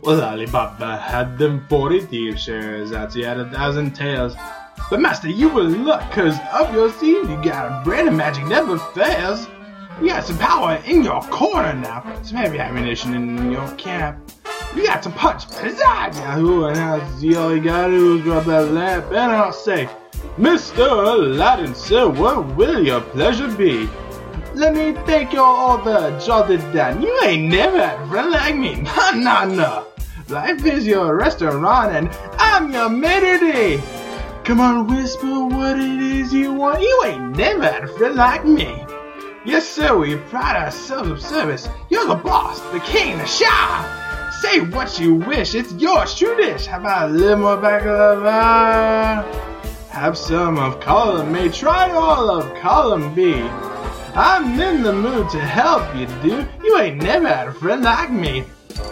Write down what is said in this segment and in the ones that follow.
Well, Alibaba had them 40 thief shares, as he had 1,000 tails. But master, you will look, cause up your sleeve you got a brand of magic never fails. You got some power in your corner now, some heavy ammunition in your camp. You got some punch, Ooh, and now all you gotta do is drop that lamp, and I'll say, Mr. Aladdin, sir, what will your pleasure be? Let me thank you all the job that done. You ain't never had a friend like me. No. Life is your restaurant and I'm your maitre d'. Come on, whisper what it is you want. You ain't never had a friend like me. Yes, sir, we pride ourselves of service. You're the boss, the king, the shah. Say what you wish, it's yours, true dish. How about a little more back of the have some of column A, try all of column B. I'm in the mood to help you, dude. You ain't never had a friend like me.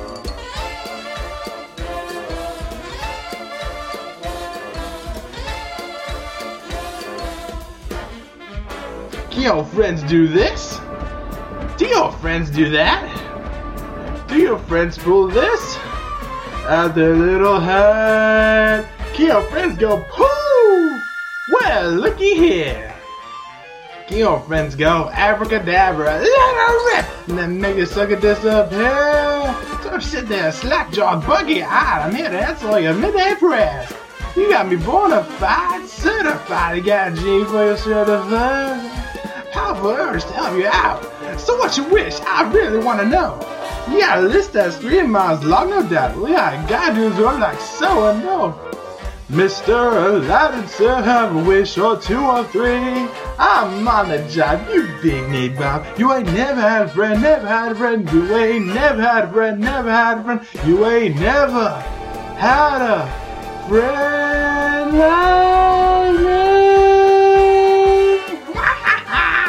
Do your friends do this? Do your friends do that? Do your friends pull this? Out their little head. Can your friends go pooh? Well, looky here. Can your friends go abracadabra, let her rip, and then make the sucker disappear? So sit there, slack-jawed, buggy-eyed, I'm here to answer all your midday prayers. You got me bona fide, certified, you got a G for your certified. Powerful urge to help you out. So what you wish, I really want to know. You got a list that's 3 miles long, no doubt. We got a guy who's run like so and no. Mr. Aladdin, sir, have a wish or 2 or 3. I'm on the job, you big need Bob. You ain't never had a friend, never had a friend. You ain't never had a friend, never had a friend. You ain't never had a friend like me.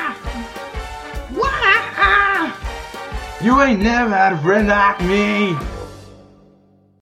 You ain't never had a friend like me.